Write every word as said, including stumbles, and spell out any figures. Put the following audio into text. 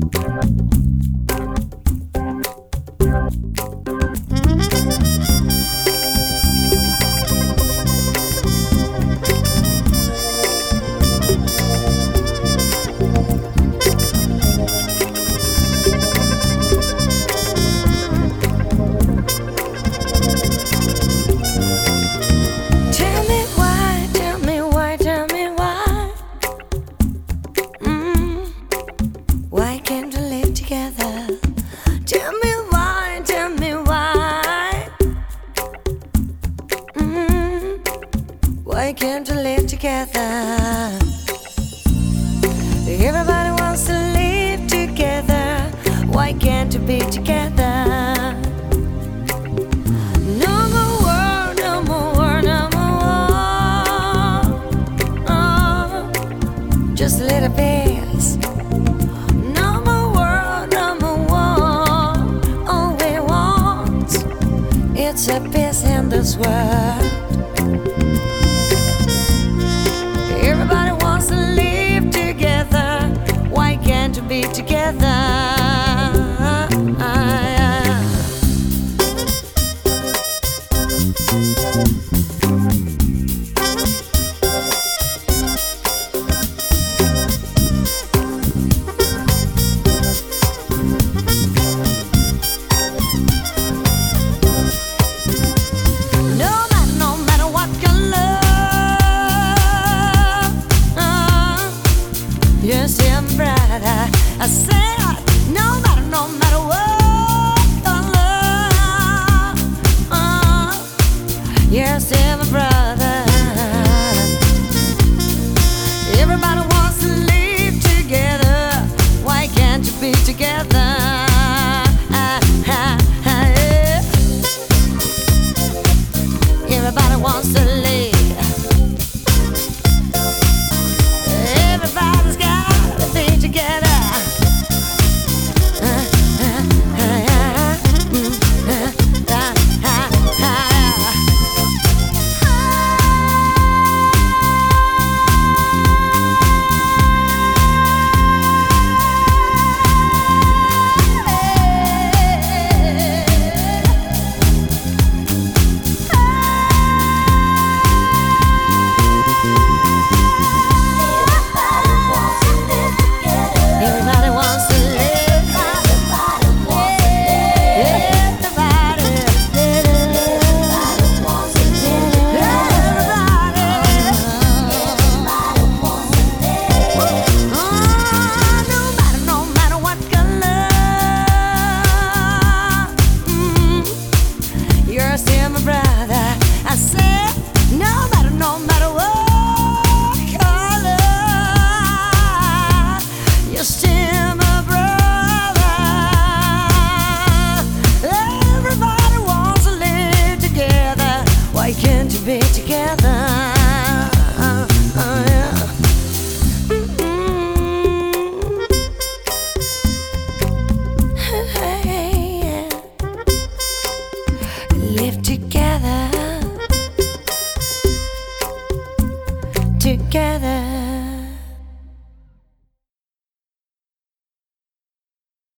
Tell me why, tell me why. Mm, why can't we live together? Everybody wants to live together. Why can't we be together? No more war, no more war, no more war. Oh, just a little peace. It's a peace in this world. Everybody wants to live together. Why can't we be together? Yes, yeah, brother. I said, no matter, no matter what, I love. Uh, yes, yeah, my brother. Everybody wants to live together. Why can't you be together? Uh, uh, uh, yeah. Everybody wants to live. Everybody's got together. Uh, uh, uh, uh, mm, uh, uh, uh, uh. I said, no matter, no matter what color, you're still my brother. Everybody wants to live together. Why can't you be together?